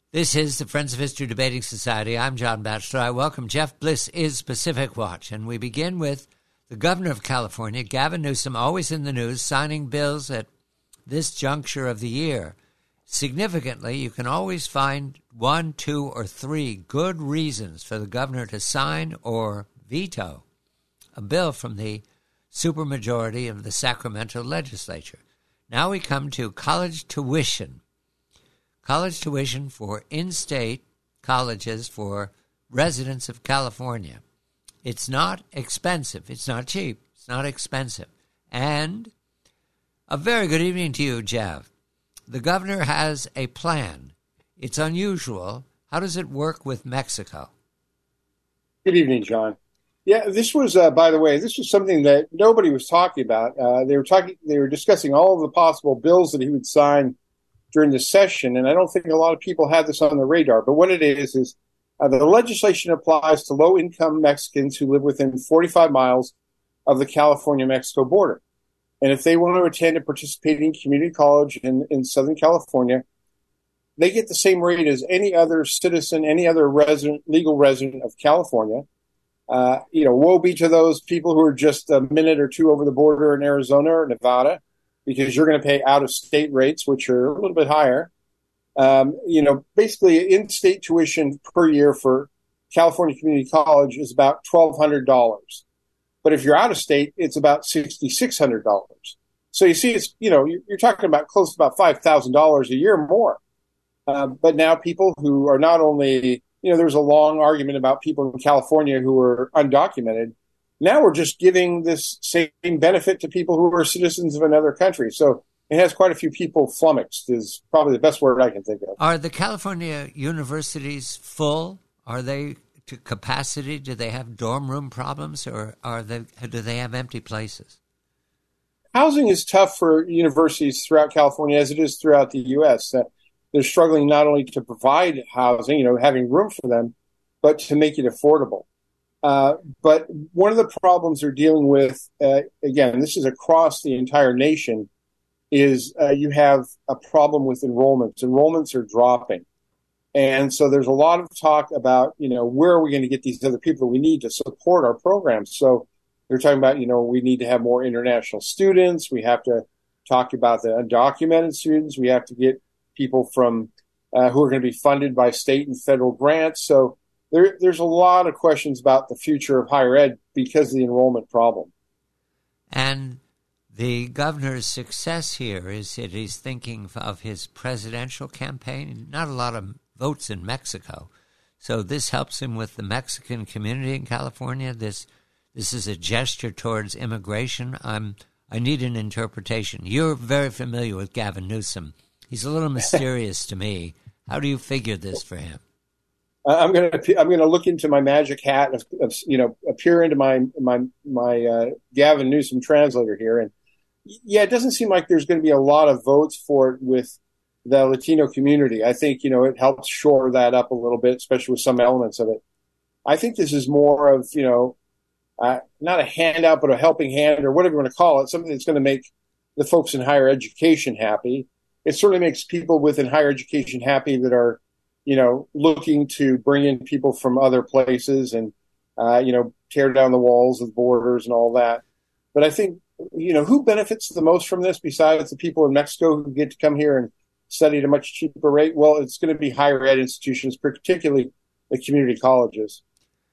This is the Friends of History Debating Society. I'm John Batchelor. I welcome Jeff Bliss is Pacific Watch. And we begin with the governor of California, Gavin Newsom, always in the news, signing bills at this juncture of the year. Significantly, you can always find 1, 2, or 3 good reasons for the governor to sign or veto a bill from the supermajority of the Sacramento legislature. Now we come to college tuition. College tuition for in-state colleges for residents of California. It's not expensive. It's not cheap. It's not expensive. And a very good evening to you, Jeff. The governor has a plan. It's unusual. How does it work with Mexico? Good evening, John. Yeah, this was, by the way, this was something that nobody was talking about. They were discussing all of the possible bills that he would sign during the session, and I don't think a lot of people had this on the radar. But what it is the legislation applies to low-income Mexicans who live within 45 miles of the California-Mexico border. And if they want to attend a participating community college in Southern California, they get the same rate as any other citizen, any other legal resident of California. Woe be to those people who are just a minute or two over the border in Arizona or Nevada, because you're going to pay out-of-state rates, which are a little bit higher. Basically, in-state tuition per year for California Community College is about $1,200. But if you're out of state, it's about $6,600. So you see, it's you're talking about close to about $5,000 a year more. But now people who are not only there's a long argument about people in California who are undocumented. Now we're just giving this same benefit to people who are citizens of another country. So it has quite a few people flummoxed is probably the best word I can think of. Are the California universities full? Are they to capacity? Do they have dorm room problems, or do they have empty places? Housing is tough for universities throughout California, as it is throughout the U.S. They're struggling not only to provide housing, having room for them, but to make it affordable. But one of the problems they're dealing with, again, this is across the entire nation, is you have a problem with enrollments. Enrollments are dropping. And so there's a lot of talk about, where are we going to get these other people we need to support our programs? So they're talking about, we need to have more international students. We have to talk about the undocumented students. We have to get people from who are going to be funded by state and federal grants. So there's a lot of questions about the future of higher ed because of the enrollment problem. And the governor's success here is that he's thinking of his presidential campaign. Not a lot of votes in Mexico. So this helps him with the Mexican community in California. This is a gesture towards immigration. I need an interpretation. You're very familiar with Gavin Newsom. He's a little mysterious to me. How do you figure this for him? I'm gonna look into my magic hat, appear into my Gavin Newsom translator here, and it doesn't seem like there's going to be a lot of votes for it with the Latino community. I think it helps shore that up a little bit, especially with some elements of it. I think this is more of not a handout, but a helping hand, or whatever you want to call it, something that's going to make the folks in higher education happy. It certainly makes people within higher education happy that are looking to bring in people from other places and, tear down the walls of borders and all that. But I think, who benefits the most from this besides the people in Mexico who get to come here and study at a much cheaper rate? Well, it's going to be higher ed institutions, particularly the community colleges.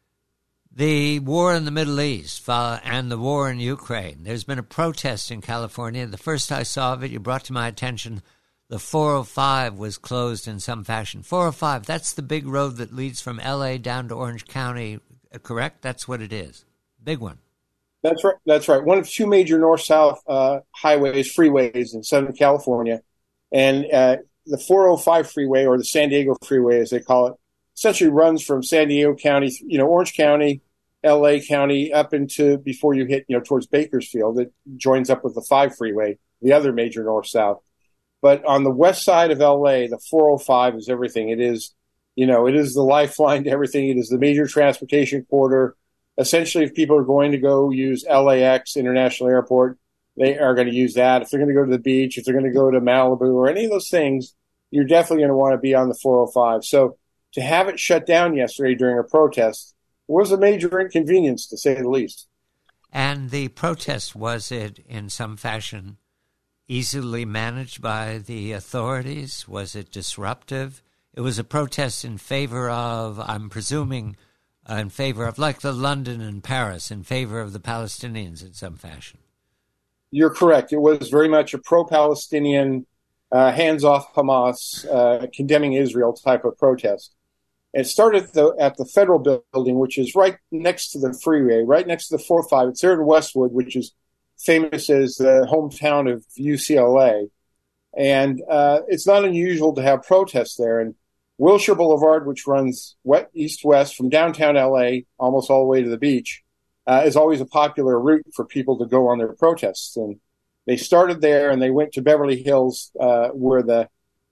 The war in the Middle East and the war in Ukraine. There's been a protest in California. The first I saw of it, you brought to my attention the 405 was closed in some fashion. 405, that's the big road that leads from L.A. down to Orange County, correct? That's what it is. Big one. That's right. One of two major north-south freeways in Southern California. And the 405 freeway, or the San Diego freeway as they call it, essentially runs from San Diego County, Orange County, L.A. County, up into before you hit, towards Bakersfield. It joins up with the 5 freeway, the other major north-south. But on the west side of LA, the 405 is everything. It is, it is the lifeline to everything. It is the major transportation corridor. Essentially, if people are going to go use LAX International Airport, they are going to use that. If they're going to go to the beach, if they're going to go to Malibu or any of those things, you're definitely going to want to be on the 405. So to have it shut down yesterday during a protest was a major inconvenience, to say the least. And the protest, was it in some fashion easily managed by the authorities? Was it disruptive? It was a protest in favor of, I'm presuming, in favor of, like the London and Paris, in favor of the Palestinians in some fashion. You're correct. It was very much a pro-Palestinian, hands-off Hamas, condemning Israel type of protest. It started at the federal building, which is right next to the freeway, right next to the 405. It's there in Westwood, which is famous as the hometown of UCLA. And it's not unusual to have protests there. And Wilshire Boulevard, which runs east-west from downtown LA almost all the way to the beach, is always a popular route for people to go on their protests. And they started there, and they went to Beverly Hills, where the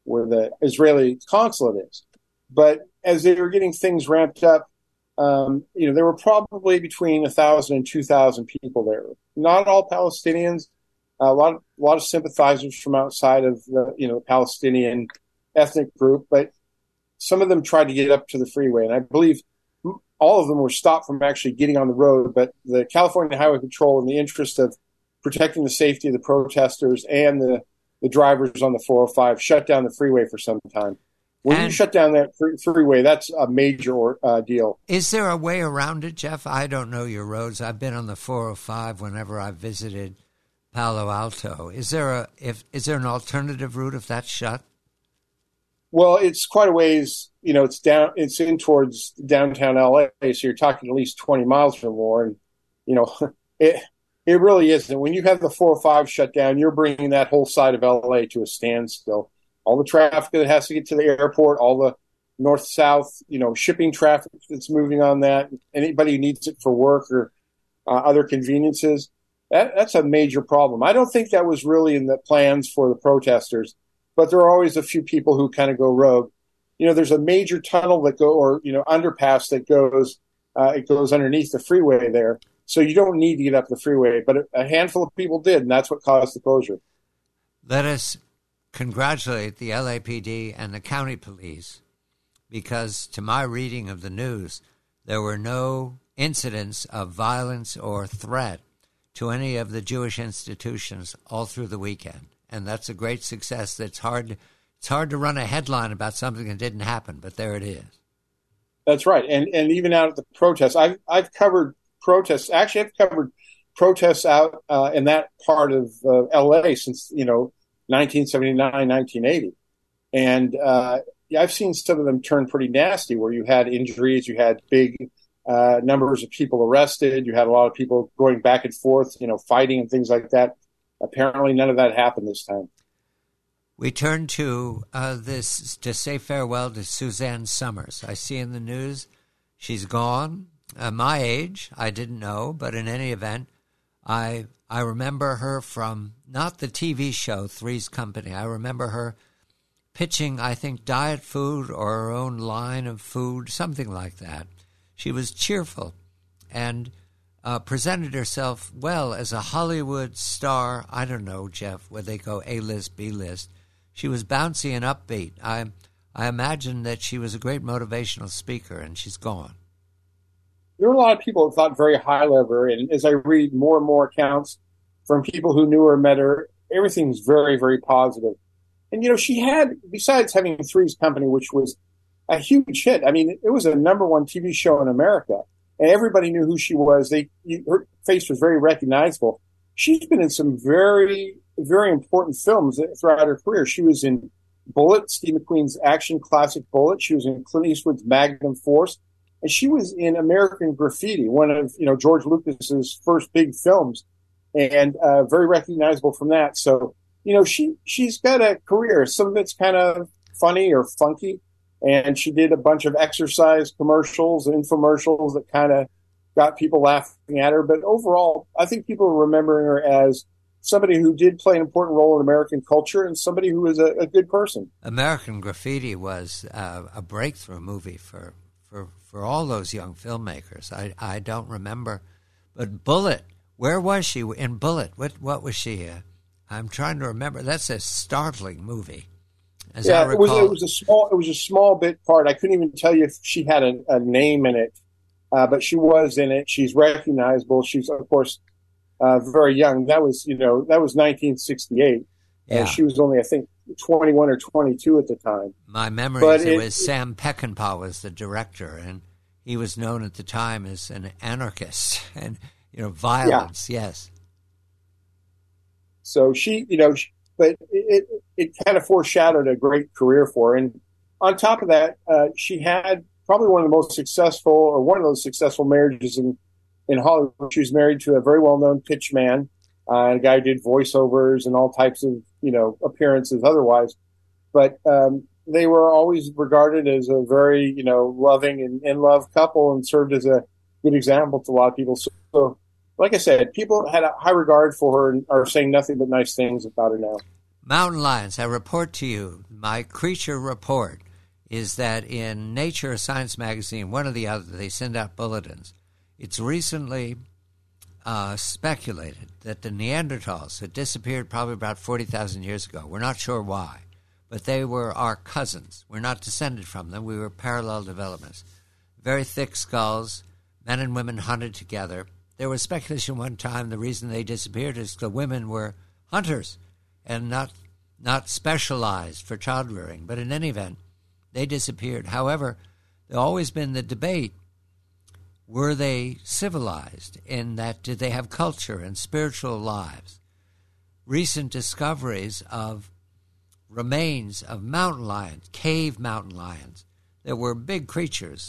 Israeli consulate is. But as they were getting things ramped up, there were probably between 1,000 and 2,000 people there. Not all Palestinians, a lot of sympathizers from outside of the Palestinian ethnic group, but some of them tried to get up to the freeway, and I believe all of them were stopped from actually getting on the road. But the California Highway Patrol, in the interest of protecting the safety of the protesters and the drivers on the 405, shut down the freeway for some time. When you shut down that freeway, that's a major deal. Is there a way around it, Jeff? I don't know your roads. I've been on the 405 whenever I've visited Palo Alto. Is there an alternative route if that's shut? Well, it's quite a ways. It's in towards downtown LA, so you're talking at least 20 miles or more. And it really isn't. When you have the 405 shut down, you're bringing that whole side of LA to a standstill. All the traffic that has to get to the airport, all the north-south, shipping traffic that's moving on that, anybody who needs it for work or other conveniences, that's a major problem. I don't think that was really in the plans for the protesters, but there are always a few people who kind of go rogue. There's a major tunnel underpass that goes underneath the freeway there, so you don't need to get up the freeway, but a handful of people did, and that's what caused the closure. Let us congratulate the LAPD and the county police, because to my reading of the news, there were no incidents of violence or threat to any of the Jewish institutions all through the weekend. And that's a great success. It's hard to run a headline about something that didn't happen, but there it is. That's right. And even out at the protests, I've covered protests. Actually, I've covered protests out in that part of LA since, 1979, 1980. And I've seen some of them turn pretty nasty, where you had injuries, you had big numbers of people arrested, you had a lot of people going back and forth, fighting and things like that. Apparently none of that happened this time. We turn to to say farewell to Suzanne Summers. I see in the news she's gone. My age, I didn't know, but in any event, I remember her from not the TV show Three's Company. I remember her pitching, I think, diet food or her own line of food, something like that. She was cheerful and presented herself well as a Hollywood star. I don't know, Jeff, where they go A-list, B-list. She was bouncy and upbeat. I imagine that she was a great motivational speaker, and she's gone. There were a lot of people who thought very highly of her, and as I read more and more accounts from people who knew her, met her, everything's very, very positive. And, she had, besides having Three's Company, which was a huge hit, I mean, it was a number one TV show in America, and everybody knew who she was. Her face was very recognizable. She's been in some very, very important films throughout her career. She was in Bullitt, Steve McQueen's action classic Bullitt. She was in Clint Eastwood's Magnum Force. And she was in American Graffiti, one of George Lucas's first big films, and very recognizable from that. So she's got a career. Some of it's kind of funny or funky, and she did a bunch of exercise commercials and infomercials that kind of got people laughing at her. But overall, I think people are remembering her as somebody who did play an important role in American culture and somebody who was a good person. American Graffiti was a breakthrough movie for all those young filmmakers. I don't remember. But Bullitt, where was she in Bullitt? What was she? I'm trying to remember. That's a startling movie. as I recall. It was a small bit part. I couldn't even tell you if she had a name in it, but she was in it. She's recognizable. She's, of course, very young. That was 1968. Yeah. She was only, I think, 21 or 22 at the time. My memory is it was Sam Peckinpah was the director, and he was known at the time as an anarchist and, violence. Yeah. Yes. So but it kind of foreshadowed a great career for her. And on top of that, she had probably one of those successful marriages in Hollywood. She was married to a very well-known pitchman, a guy who did voiceovers and all types of, appearances otherwise. But they were always regarded as a very, loving and in love couple, and served as a good example to a lot of people. So like I said, people had a high regard for her and are saying nothing but nice things about her now. Mountain lions, I report to you, my creature report is that in Nature or Science magazine, one or the other, they send out bulletins. It's recently speculated that the Neanderthals had disappeared probably about 40,000 years ago. We're not sure why, but they were our cousins. We're not descended from them. We were parallel developments. Very thick skulls, men and women hunted together. There was speculation one time the reason they disappeared is the women were hunters and not specialized for child rearing. But in any event, they disappeared. However, there's always been the debate, were they civilized in that did they have culture and spiritual lives? Recent discoveries of remains of mountain lions, cave mountain lions, that were big creatures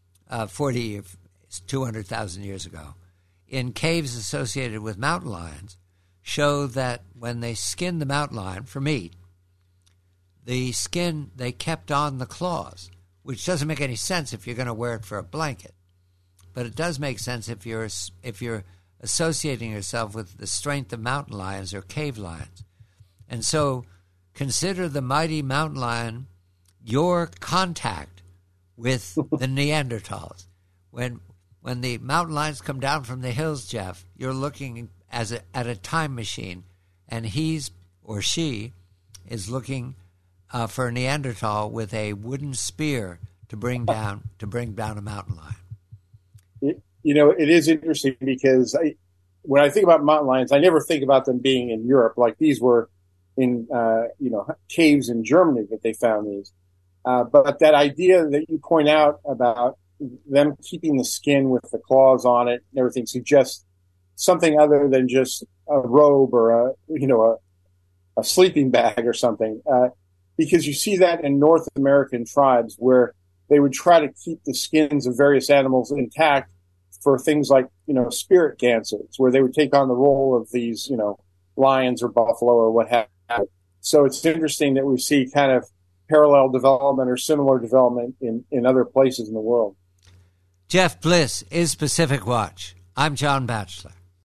200,000 years ago, in caves associated with mountain lions, show that when they skinned the mountain lion for meat, the skin they kept on the claws, which doesn't make any sense if you're going to wear it for a blanket, but it does make sense if you're associating yourself with the strength of mountain lions or cave lions. And so consider the mighty mountain lion your contact with the Neanderthals. When the mountain lions come down from the hills, Jeff, you're looking at a time machine, and he's or she is looking for a Neanderthal with a wooden spear to bring down a mountain lion. It is interesting because when I think about mountain lions, I never think about them being in Europe. Like these were in caves in Germany that they found these. But that idea that you point out about them keeping the skin with the claws on it and everything suggests something other than just a robe or a sleeping bag or something. Because you see that in North American tribes where they would try to keep the skins of various animals intact for things like, spirit dances, where they would take on the role of these, lions or buffalo or what have you. So it's interesting that we see kind of parallel development or similar development in other places in the world. Jeff Bliss is Pacific Watch. I'm John Batchelor.